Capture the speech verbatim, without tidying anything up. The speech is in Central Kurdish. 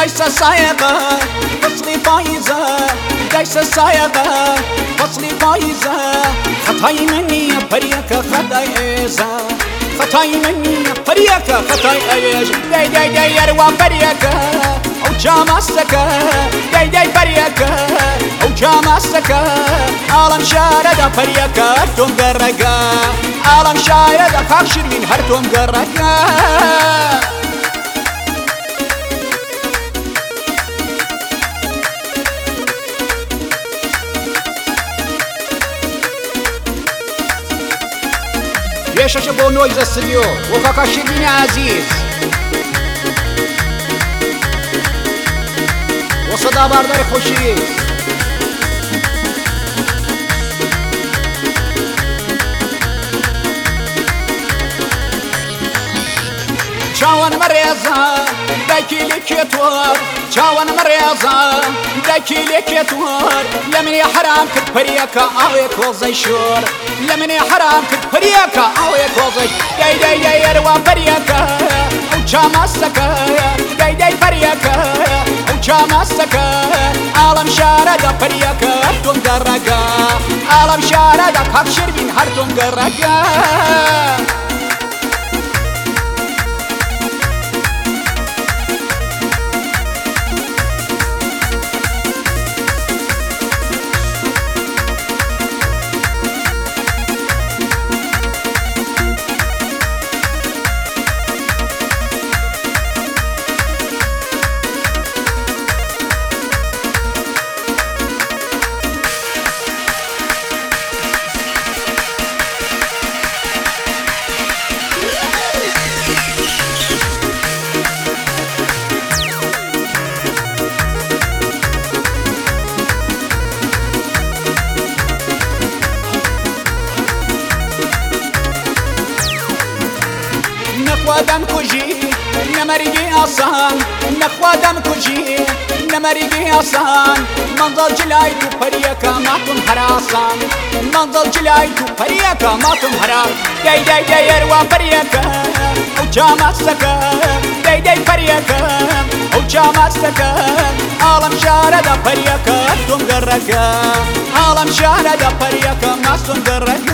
دايس السايقة فصلي فايزة دايس السايقة فصلي فايزة خطاي مني يا بريكة خطاي ايزة خطاي مني يا بريكة خطاي ايزة داي داي داي يروى بريكة او جامسكة داي داي بريكة او جامسكة عالم شارد بريكة هرتم قرقة عالم شارد خاكشر من هرتم قرقة بيشش بو نويز استوديو وكاكا شيرين عزيز وصدى باردار خوشی چاوان مريضة دايكي لكيتور چاوان مريضة دايكي لكيتور لمني حرام كد بريكا اويك وزي شور لمني حرام كد بريكا اويك وزي داي داي داي يروى بريكا او جامسكا داي داي بريكا او جامسكا عالم شارد بريكا هرتم قرقا عالم شارد كاكشر بين هرتم قرقا نخوادم کجی نمرگی آسان نخوادم کجی نمرگی آسان منظر جلای تو پریکا ماتون هراسان منظر جلای تو پریکا ماتون هراس دای دای دای اروا پریکا او جامسکا دای دای پریکا او جامسکا عالم شارد پریکا تون قرقا عالم شارد پریکا ماستون قرقا